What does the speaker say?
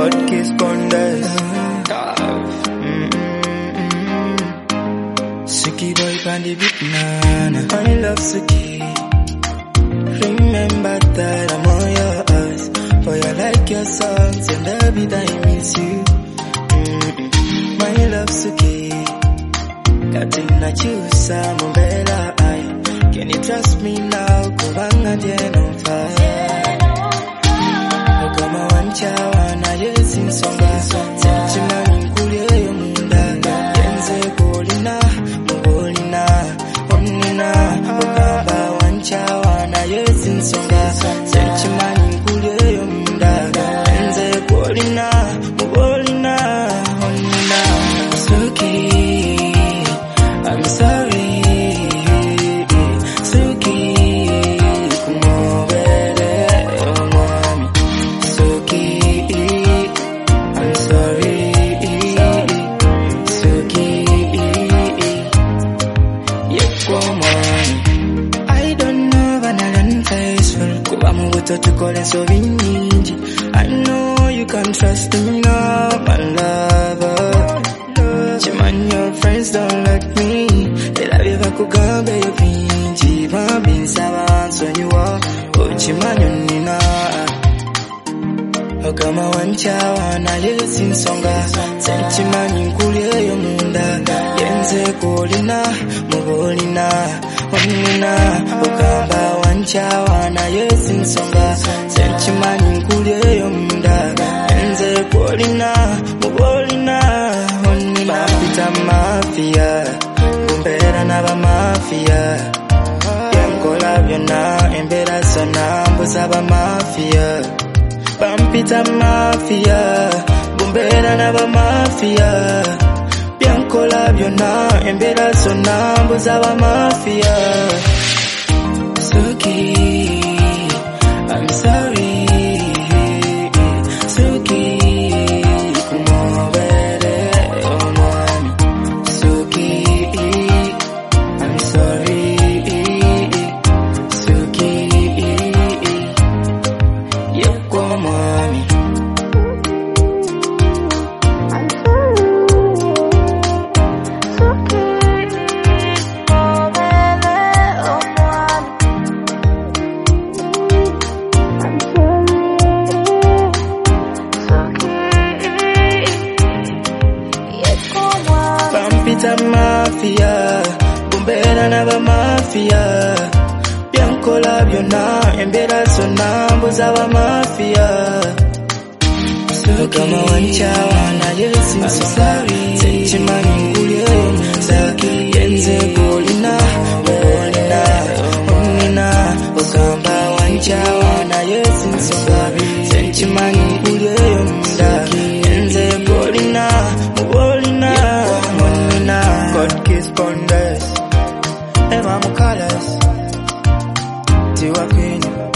God kiss Pondas. Suki boy pandi big nana. I love Suki. Remember that I'm all yours. For you like your songs and every time I miss you. My love Suki. Katina chusa mumbela ai. Can you trust me now? Kubanga dieno fire. Kama wanchawa na yesin songa. Senchima nkulie yomunda. Yenze kolina, mugolina, onina. Kama wanchawa na yesin songa. Senchima nkulie yomunda. Yenze kolina, mugolina, onina. Suki, I'm sorry. Suki, kumobele omwami. Suki, I'm sorry. Suki, yekwa omwami. I don't know vanilla faithful. Kuba mubuto tukole so binyingi. I know you can trust me now, my lover. Chiman, your friends don't like me. They love you vakugambe yo pinji. Bambi sabanso nyuwa. Chiman nina. Kama wanchawa na yesin songa. Senchimani nkulie yo munda. Yenze kolina, mugolina, onina. Kama wanchawa na yesin songa. Senchimani nkulie yo munda. Yenze kolina, mugolina, onina. Bapita mafia, bumbera naba mafia. Yankola byonna embera sana mbuza ba mafia. Bampita mafia, bumbera naba mafia. Yankola byonna embera sana mbuza ba mafia. Suki, I'm sorry. Suki, kumobele omwami. Suki, I'm sorry. Suki, yekwa omwami. Bampita mafia, bumbera naba mafia. Yankola byonna embera sonna mbuza ba mafia. Kama wanchawa na yesin songa. Senchimani nkulie yomunda. Yenze kolina, mugolina, onina. Kama wanchawa na yesin songa. Senchimani nkulie yomunda. Yenze kolina, mugolina, onina. God kiss Pondas. Ema mukalas. Tiwa Queen.